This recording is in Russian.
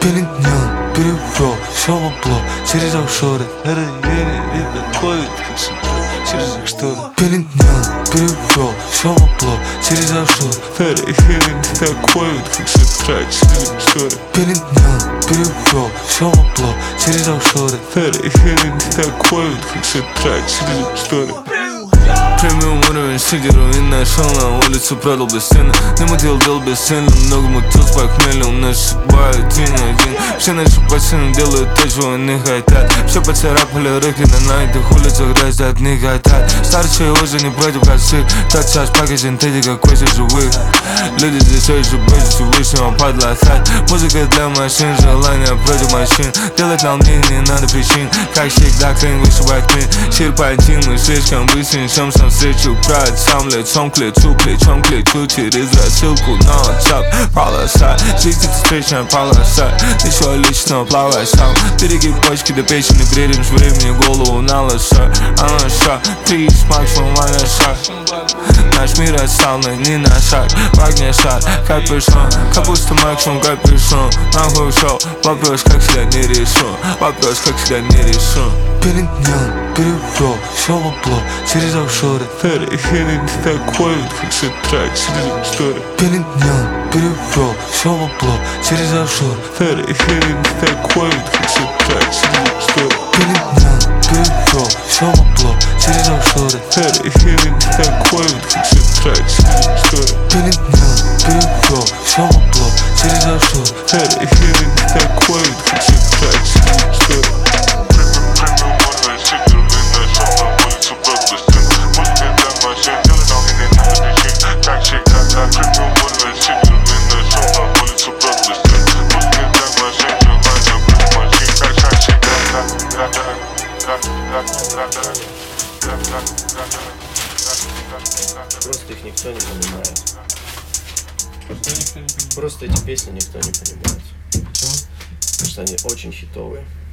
Переднял, перевел, все в обло, через офшоры. Это еле такой, через их шторы. Переднял, перевел, все в обло, через офшоры. Это еле такой, через их шторы. Переднял, перевел, все в обло, через офшоры. Это еле такой, через их шторы. Премиум уровень, сидеру и нашел на улицу, продал без стены. Не мутил, дел бесценно, много мутил с похмелья. У нас судьба один. Все наши пацаны делают то, чего они хотят. Все поцарапали руки на этих улицах, раздать не хотят. Старшие уже не против косых, тот час пока синтетика косит живых. Люди здесь еще больше Всевышнего подлатать. Музыка для машин, желание против машин. Делать нам не надо причин, как всегда крен вышибает мин. Серпантин, мы слишком быстро несем сам встречу. Брать сам лицом к лицу, плечом к плечу. Через рассылку на WhatsApp полоса, жизнь это встречная полоса. Ничего личного, плавай сам. Береги почки до печени, бредим с времени голову на лоса. А на шаг, ты с максимум, а на шаг. Наш мир отстал, но не на шаг. В огне шар, капюшон, капуста максимум, капюшон. Нахуй шоу, вопрос как всегда не решен. Вопрос как всегда не решен. Переднял, перевел, все в обло, через офшоры. Это еле такой, через их шторы. Переднял, перевел, все в обло, через офшоры. Это еле такой, через их шторы. Переднял, перевел, все в обло, через офшоры. Это еле такой, через их шторы. Переднял, перевел, все в обло, через офшоры. Это еле такой, через их шторы. Просто их никто не понимает. Просто эти песни никто не понимает. Почему? Потому что они очень хитовые.